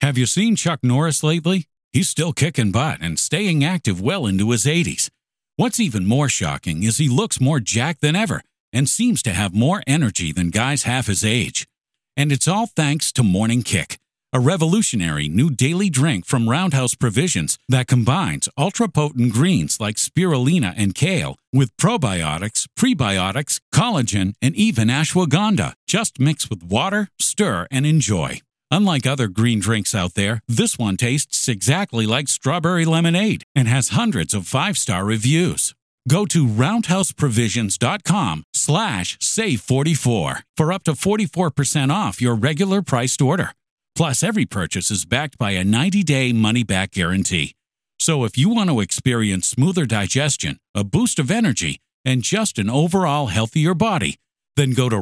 Have you seen Chuck Norris lately? He's still kicking butt and staying active well into his 80s. What's even more shocking is he looks more jacked than ever and seems to have more energy than guys half his age. And it's all thanks to Morning Kick, a revolutionary new daily drink from Roundhouse Provisions that combines ultra-potent greens like spirulina and kale with probiotics, prebiotics, collagen, and even ashwagandha. Just mix with water, stir, and enjoy. Unlike other green drinks out there, this one tastes exactly like strawberry lemonade and has hundreds of 5-star reviews. Go to roundhouseprovisions.com/save44 for up to 44% off your regular priced order. Plus, every purchase is backed by a 90-day money-back guarantee. So if you want to experience smoother digestion, a boost of energy, and just an overall healthier body, then go to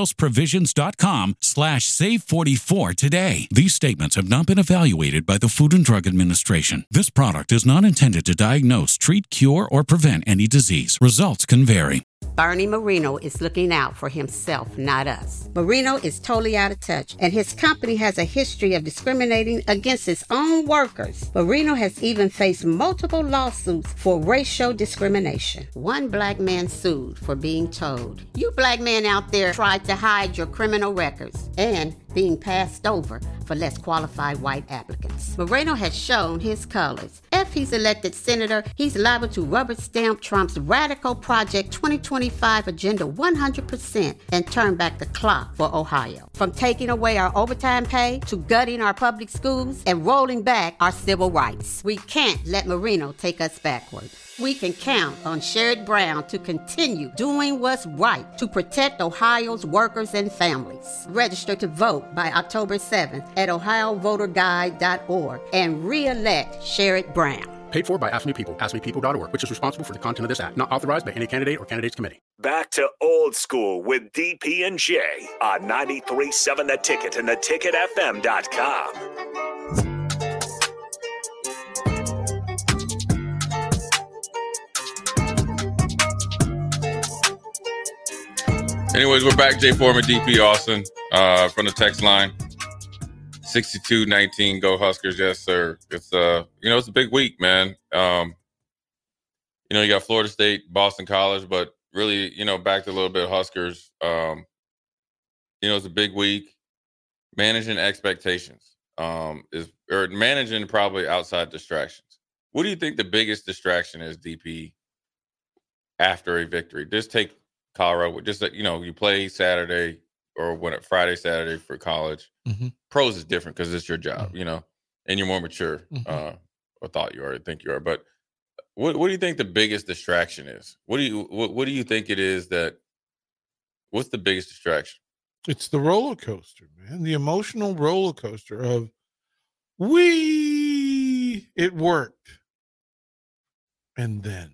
roundhouseprovisions.com/save44 today. These statements have not been evaluated by the Food and Drug Administration. This product is not intended to diagnose, treat, cure, or prevent any disease. Results can vary. Bernie Marino is looking out for himself, not us. Marino is totally out of touch, and his company has a history of discriminating against its own workers. Marino has even faced multiple lawsuits for racial discrimination. One black man sued for being told, "You black men out there tried to hide your criminal records," and being passed over for less qualified white applicants. Moreno has shown his colors. If he's elected senator, he's liable to rubber stamp Trump's Radical Project 2025 agenda 100% and turn back the clock for Ohio. From taking away our overtime pay to gutting our public schools and rolling back our civil rights. We can't let Moreno take us backward. We can count on Sherrod Brown to continue doing what's right to protect Ohio's workers and families. Register to vote by October 7th at ohiovoterguide.org and re-elect Sherrod Brown. Paid for by Ask Me People, askmepeople.org, which is responsible for the content of this act. Not authorized by any candidate or candidates committee. Back to old school with DP and J on 93.7 The Ticket and theticketfm.com. Anyways, we're back. Jay Foreman, DP Austin, from the text line. 62-19, go Huskers. Yes, sir. It's it's a big week, man. You got Florida State, Boston College, but really, back to a little bit of Huskers. It's a big week. Managing expectations or managing probably outside distractions. What do you think the biggest distraction is, DP, after a victory? Just take Colorado. Just you play Saturday or Friday, Saturday for college. Mm-hmm. Pros is different because it's your job, and you're more mature. Mm-hmm. Or thought you are, I think you are. But what do you think the biggest distraction is? What do you think it is what's the biggest distraction? It's the roller coaster, man. The emotional roller coaster of it worked. And then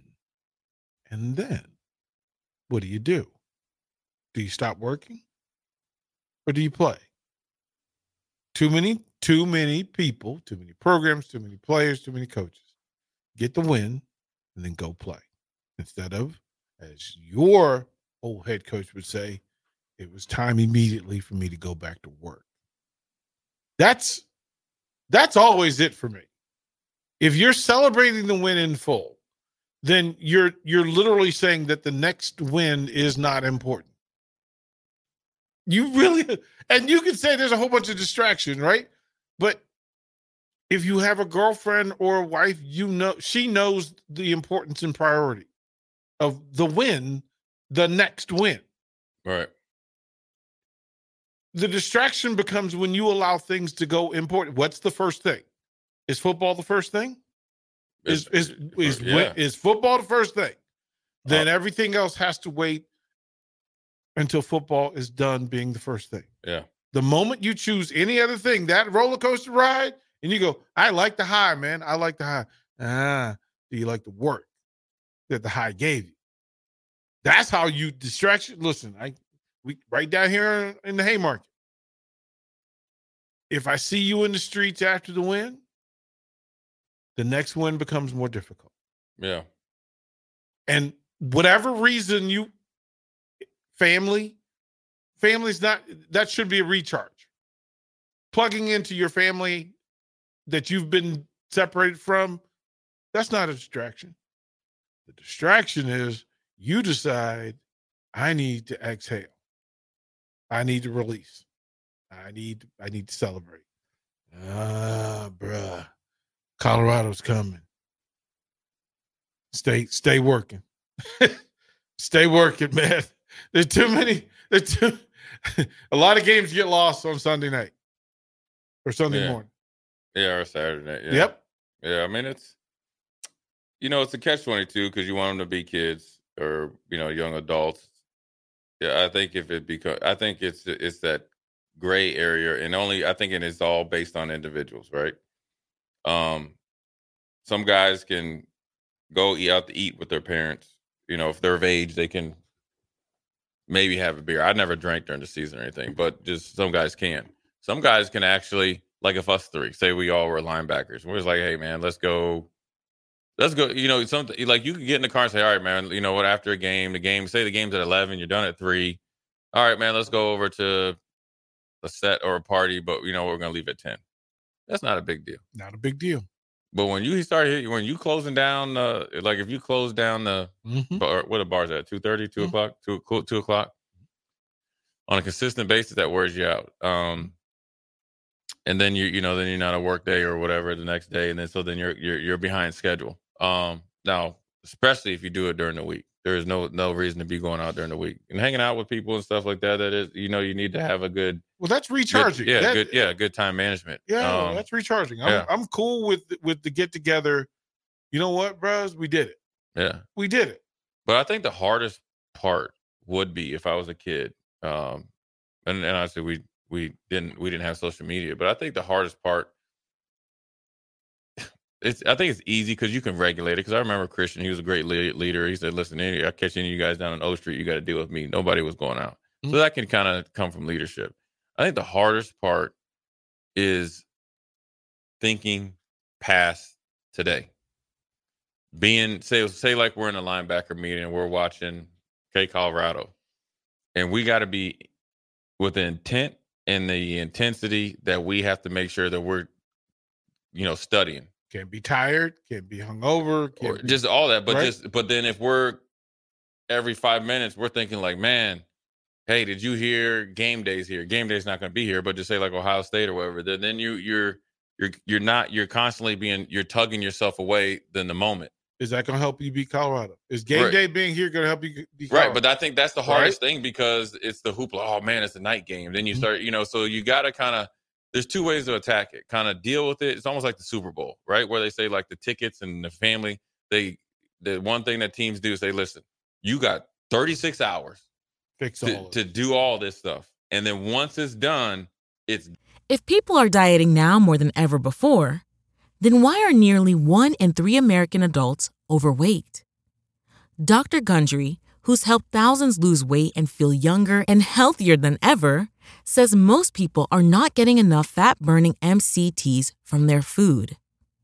what do? Do you stop working? Or do you play? Too many people, too many programs, too many players, too many coaches get the win and then go play. Instead of, as your old head coach would say, it was time immediately for me to go back to work. That's always it for me. If you're celebrating the win in full, then you're literally saying that the next win is not important. You really, and you can say there's a whole bunch of distraction, right? But if you have a girlfriend or a wife, she knows the importance and priority of the win, the next win. Right. The distraction becomes when you allow things to go important. What's the first thing? Is football the first thing? Is football the first thing? Then everything else has to wait until football is done being the first thing. Yeah. The moment you choose any other thing, that roller coaster ride, and you go, I like the high, man. I like the high. Do you like the work that the high gave you? That's how you distraction. Listen, we right down here in the Haymarket. If I see you in the streets after the win, the next win becomes more difficult. Yeah. And whatever reason family's not, that should be a recharge. Plugging into your family that you've been separated from, that's not a distraction. The distraction is you decide, I need to exhale. I need to release. I need to celebrate. Bruh. Colorado's coming. Stay working. Stay working, man. There's too many. A lot of games get lost on Sunday night or Sunday morning. Yeah, or Saturday night. Yeah. Yep. Yeah, I mean, it's a catch-22 because you want them to be kids or, young adults. Yeah, I think it's that gray area, and I think it's all based on individuals, right? Some guys can go out to eat with their parents. If they're of age, they can maybe have a beer. I never drank during the season or anything, but just some guys can. Some guys can actually, like if us three, say we all were linebackers, we're just like, hey man, let's go. Something like you can get in the car and say, all right, man, you know what? After a game, say the game's at 11, you're done at 3. All right, man, let's go over to a set or a party, but we're going to leave at 10. That's not a big deal. Not a big deal. But when you closing down, like if you close down the bar, what the bar's at 2:30, 2 o'clock, 2 o'clock on a consistent basis, that wears you out. And then then you're not a work day or whatever the next day, and then you're behind schedule. Now, especially if you do it during the week, there is no reason to be going out during the week and hanging out with people and stuff like that. That is, you need to have a good. Well, that's recharging. Good time management. Yeah, that's recharging. I'm cool with the get together. You know what, bros? We did it. Yeah, we did it. But I think the hardest part would be if I was a kid, and honestly, we didn't have social media, but I think the hardest part. I think it's easy because you can regulate it. Because I remember Christian, he was a great leader. He said, listen, I catch any of you guys down on O Street, you got to deal with me. Nobody was going out. Mm-hmm. So that can kind of come from leadership. I think the hardest part is thinking past today. Say like we're in a linebacker meeting and we're watching Colorado. And we got to be with the intent and the intensity that we have to make sure that we're, studying. Can't be tired, can't be hungover, just all that. But right? but then if we're every 5 minutes, we're thinking like, man, hey, did you hear game day's here? Game day's not going to be here, but just say like Ohio State or whatever. Then you're constantly you're tugging yourself away than the moment. Is that going to help you beat Colorado? Is game day being here going to help you beat Colorado? Right, but I think that's the hardest thing because it's the hoopla. Oh man, it's a night game. Then you start, so you got to kind of. There's 2 ways to attack it. Kind of deal with it. It's almost like the Super Bowl, right? Where they say like the tickets and the family. The one thing that teams do is say, listen, you got 36 hours to do all this stuff, and then once it's done, it's. If people are dieting now more than ever before, then why are nearly 1 in 3 American adults overweight? Dr. Gundry, who's helped thousands lose weight and feel younger and healthier than ever, says most people are not getting enough fat-burning MCTs from their food.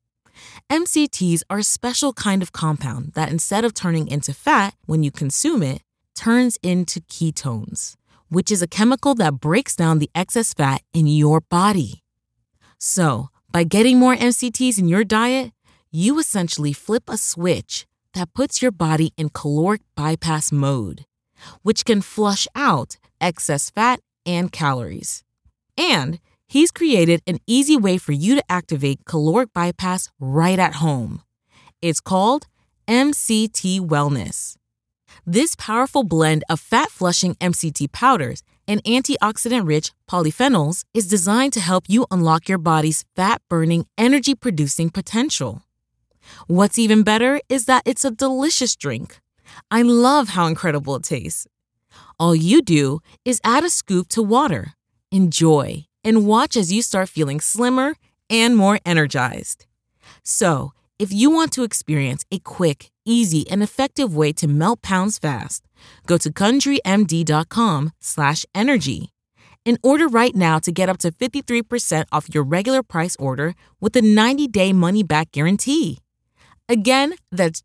MCTs are a special kind of compound that instead of turning into fat when you consume it, turns into ketones, which is a chemical that breaks down the excess fat in your body. So, by getting more MCTs in your diet, you essentially flip a switch that puts your body in caloric bypass mode, which can flush out excess fat and calories. And he's created an easy way for you to activate caloric bypass right at home. It's called MCT Wellness. This powerful blend of fat-flushing MCT powders and antioxidant-rich polyphenols is designed to help you unlock your body's fat-burning, energy-producing potential. What's even better is that it's a delicious drink. I love how incredible it tastes. All you do is add a scoop to water, enjoy, and watch as you start feeling slimmer and more energized. So, if you want to experience a quick, easy, and effective way to melt pounds fast, go to CountryMD.com/energy and order right now to get up to 53% off your regular price order with a 90-day money-back guarantee. Again, that's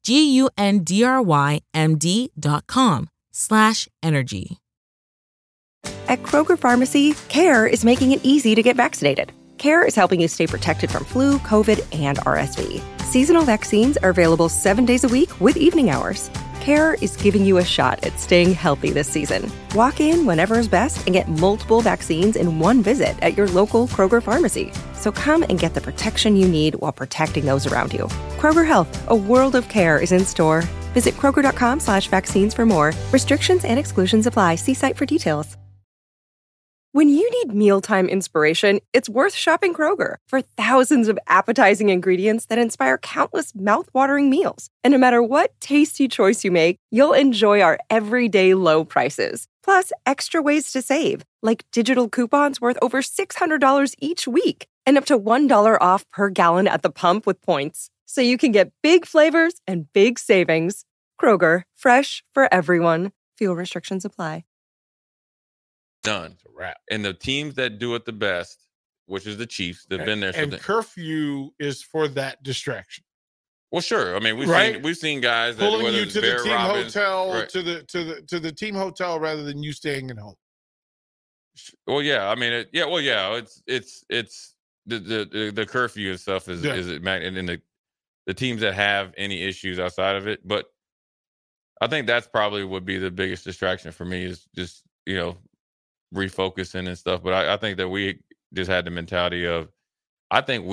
GUNDRYMD.com/energy. At Kroger Pharmacy, CARE is making it easy to get vaccinated. CARE is helping you stay protected from flu, COVID, and RSV. Seasonal vaccines are available 7 days a week with evening hours. CARE is giving you a shot at staying healthy this season. Walk in whenever is best and get multiple vaccines in one visit at your local Kroger pharmacy. So come and get the protection you need while protecting those around you. Kroger Health, a world of care is in store. Visit Kroger.com/vaccines for more. Restrictions and exclusions apply. See site for details. When you need mealtime inspiration, it's worth shopping Kroger for thousands of appetizing ingredients that inspire countless mouthwatering meals. And no matter what tasty choice you make, you'll enjoy our everyday low prices. Plus, extra ways to save, like digital coupons worth over $600 each week and up to $1 off per gallon at the pump with points. So you can get big flavors and big savings. Kroger, fresh for everyone. Fuel restrictions apply. Done. It's a wrap. And the teams that do it the best, which is the Chiefs, they've been there. And curfew is for that distraction. Well, sure. I mean, we've seen guys that pulling whether you it's to Bear the team Robbins, hotel right. to the team hotel rather than you staying at home. Well, yeah. I mean, it's the curfew and stuff is and the teams that have any issues outside of it. But I think that's probably would be the biggest distraction for me is just refocusing and stuff. But I think that we just had the mentality of, I think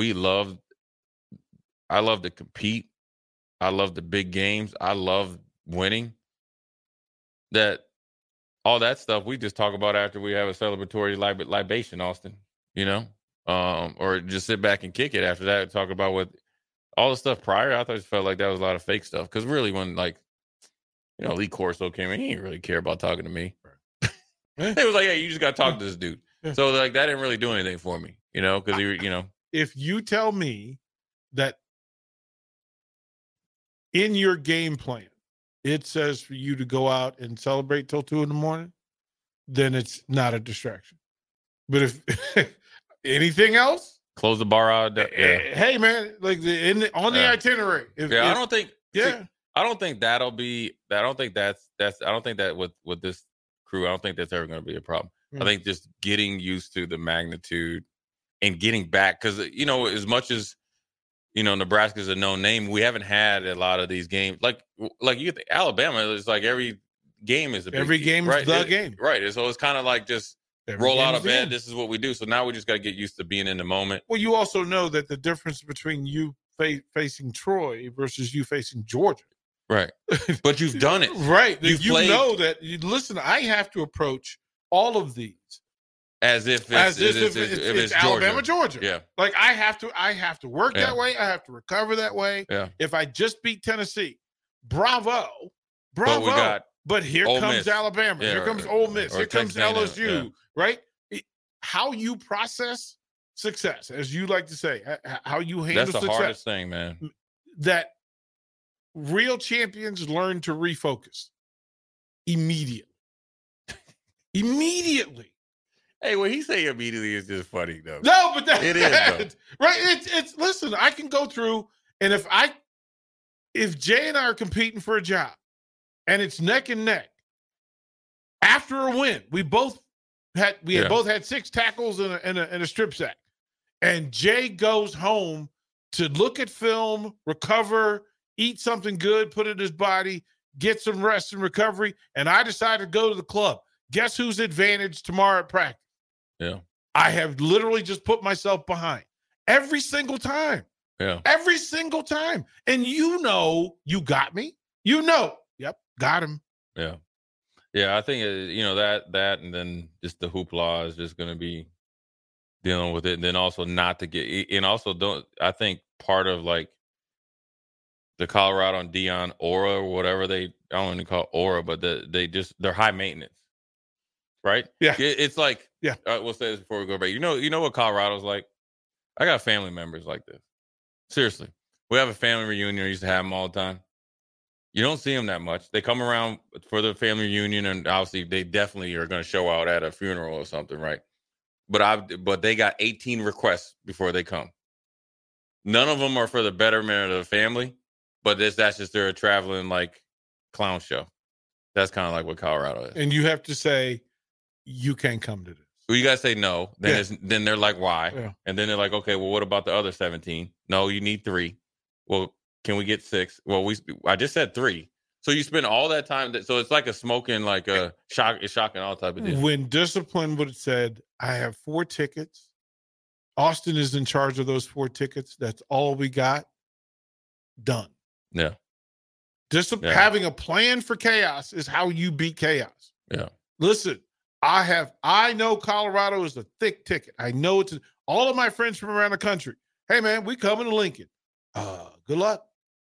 I love to compete. I love the big games. I love winning. That all that stuff we just talk about after we have a celebratory libation, Austin, or just sit back and kick it after that and talk about what all the stuff prior. I thought it felt like that was a lot of fake stuff. Because really when Lee Corso came in, he didn't really care about talking to me. It was like, hey, you just got to talk to this dude. So that didn't really do anything for me, because If you tell me that in your game plan, it says for you to go out and celebrate till 2 a.m, then it's not a distraction. But if anything else, close the bar out. Hey man, like on the itinerary. I don't think. Yeah, I don't think that'll be. I don't think that's. I don't think that with this crew, I don't think that's ever going to be a problem. I think just getting used to the magnitude and getting back, because as much as Nebraska's a known name, we haven't had a lot of these games. Like you think Alabama is like every game is a big game, right? The game, right? So it's kind of like just roll out of bed. This is what we do. So now we just got to get used to being in the moment. Well, you also know that the difference between you facing Troy versus you facing Georgia. Right. But you've done it. Right. You know that, listen, I have to approach all of these as if it's Alabama, Georgia. Yeah. Like I have to work that way. I have to recover that way. Yeah. If I just beat Tennessee, bravo. But here comes Alabama. Here comes Ole Miss. Here comes LSU. Right? How you process success, as you like to say, how you handle success. That's the hardest thing, man. That real champions learn to refocus immediately. Hey, when he say immediately, it's just funny though. No, but it is though. Right. It's listen, I can go through, and if Jay and I are competing for a job and it's neck and neck after a win, we both had 6 tackles and a strip sack, and Jay goes home to look at film, recover, eat something good, put it in his body, get some rest and recovery, and I decide to go to the club. Guess who's advantage tomorrow at practice? Yeah. I have literally just put myself behind every single time. Yeah. Every single time. And you got me. Yep, got him. Yeah. Yeah, I think, that and then just the hoopla is just going to be dealing with it. And then also not to get, and also I think part of like the Colorado and Dion aura or whatever I don't even call it aura, but they're high maintenance. Right? Yeah. It's like, yeah. We'll say this before we go back. You know what Colorado's like? I got family members like this. Seriously. We have a family reunion. I used to have them all the time. You don't see them that much. They come around for the family reunion, and obviously they definitely are going to show out at a funeral or something, right? But they got 18 requests before they come. None of them are for the betterment of the family, but that's just they're a traveling like clown show. That's kind of like what Colorado is. And you have to say, you can't come to this. Well, you guys say no. Then they're like, why? Yeah. And then they're like, okay, well, what about the other 17? No, you need 3. Well, can we get 6? Well, I just said 3. So you spend all that time. So it's like a smoking, like a shock. It's shocking all type of deal. When discipline would have said, I have 4 tickets. Austin is in charge of those 4 tickets. That's all we got. Done. Yeah. Having a plan for chaos is how you beat chaos. Yeah. Listen, I know Colorado is a thick ticket. I know it's all of my friends from around the country. Hey man, we coming to Lincoln. Good luck.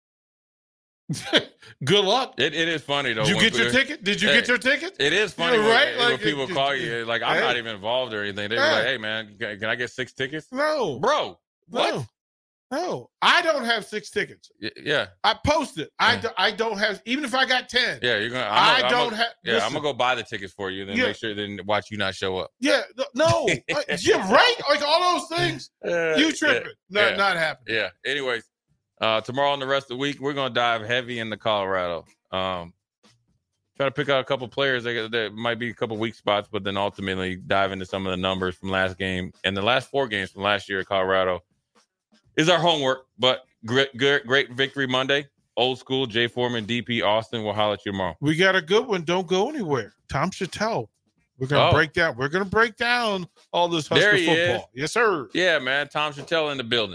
Good luck. It is funny though. Did you get your ticket? Did you get your ticket? It is funny, right? When people call you, like I'm not even involved or anything. They were like, "Hey man, can I get 6 tickets?" No, bro. What? No, I don't have 6 tickets. Yeah, I posted. I don't have. Even if I got 10. Yeah, you're gonna. I don't have. Yeah, listen, I'm gonna go buy the tickets for you, then make sure then watch you not show up. Yeah, no, yeah, right. Like all those things. You tripping? Not happening. Yeah. Anyways, tomorrow and the rest of the week, we're gonna dive heavy into Colorado. Try to pick out a couple players. There might be a couple weak spots, but then ultimately dive into some of the numbers from last game and the last 4 games from last year at Colorado. Is our homework, but great victory Monday. Old school, Jay Foreman, DP Austin. We'll holler at you tomorrow. We got a good one. Don't go anywhere. Tom Chattel. We're gonna break down. We're gonna break down all this Husker football. Is. Yes, sir. Yeah, man. Tom Chattel in the building.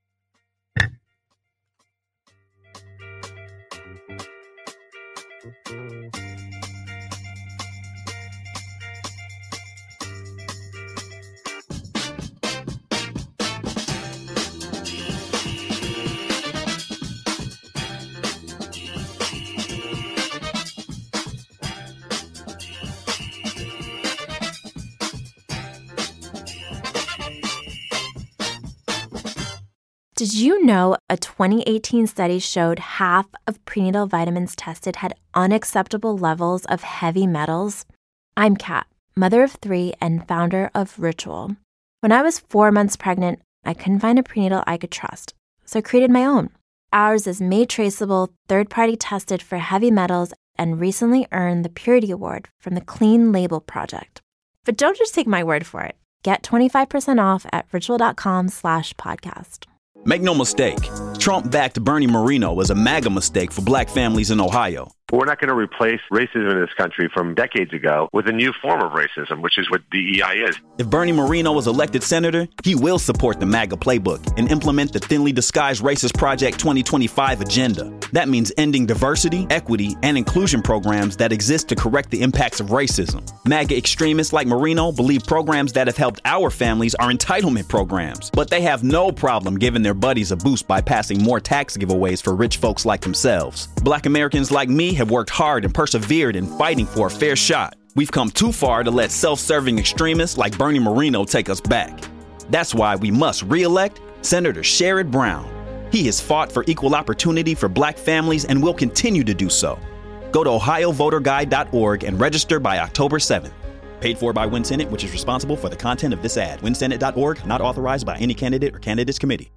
Did you know a 2018 study showed half of prenatal vitamins tested had unacceptable levels of heavy metals? I'm Kat, mother of 3 and founder of Ritual. When I was 4 months pregnant, I couldn't find a prenatal I could trust, so I created my own. Ours is made traceable, third-party tested for heavy metals, and recently earned the Purity Award from the Clean Label Project. But don't just take my word for it. Get 25% off at ritual.com/podcast. Make no mistake, Trump-backed Bernie Moreno was a MAGA mistake for black families in Ohio. We're not going to replace racism in this country from decades ago with a new form of racism, which is what DEI is. If Bernie Moreno was elected senator, he will support the MAGA playbook and implement the thinly disguised Racist Project 2025 agenda. That means ending diversity, equity, and inclusion programs that exist to correct the impacts of racism. MAGA extremists like Moreno believe programs that have helped our families are entitlement programs, but they have no problem giving their buddies a boost by passing more tax giveaways for rich folks like themselves. Black Americans like me have worked hard and persevered in fighting for a fair shot. We've come too far to let self-serving extremists like Bernie Moreno take us back. That's why we must re-elect Senator Sherrod Brown. He has fought for equal opportunity for black families and will continue to do so. Go to ohiovoterguide.org and register by October 7th. Paid for by WinSenate, which is responsible for the content of this ad. WinSenate.org, not authorized by any candidate or candidates committee.